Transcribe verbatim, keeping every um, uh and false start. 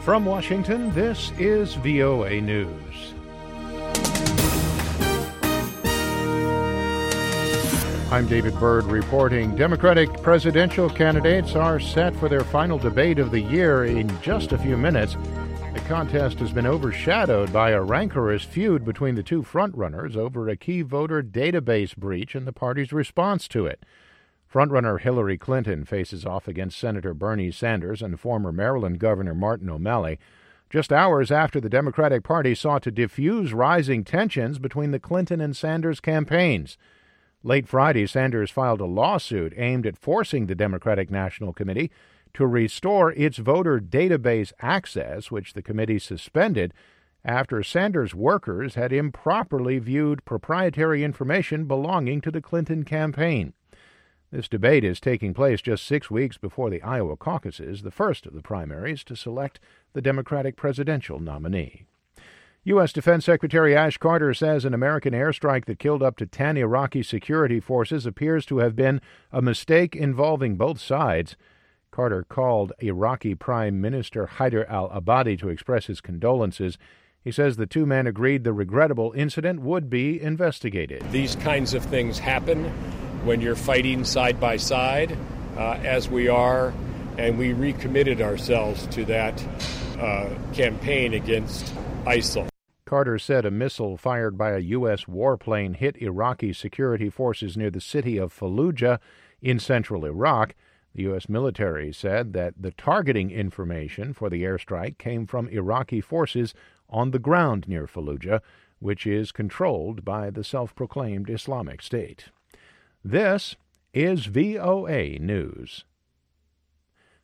From Washington, this is V O A News. I'm David Byrd reporting. Democratic presidential candidates are set for their final debate of the year in just a few minutes. The contest has been overshadowed by a rancorous feud between the two frontrunners over a key voter database breach and the party's response to it. Frontrunner Hillary Clinton faces off against Senator Bernie Sanders and former Maryland Governor Martin O'Malley, just hours after the Democratic Party sought to diffuse rising tensions between the Clinton and Sanders campaigns. Late Friday, Sanders filed a lawsuit aimed at forcing the Democratic National Committee to restore its voter database access, which the committee suspended after Sanders' workers had improperly viewed proprietary information belonging to the Clinton campaign. This debate is taking place just six weeks before the Iowa caucuses, the first of the primaries to select the Democratic presidential nominee. U S. Defense Secretary Ash Carter says an American airstrike that killed up to ten Iraqi security forces appears to have been a mistake involving both sides. Carter called Iraqi Prime Minister Haider al-Abadi to express his condolences. He says the two men agreed the regrettable incident would be investigated. These kinds of things happen when you're fighting side by side, uh, as we are, and we recommitted ourselves to that uh, campaign against ISIL. Carter said a missile fired by a U S warplane hit Iraqi security forces near the city of Fallujah in central Iraq. The U S military said that the targeting information for the airstrike came from Iraqi forces on the ground near Fallujah, which is controlled by the self-proclaimed Islamic State. This is V O A News.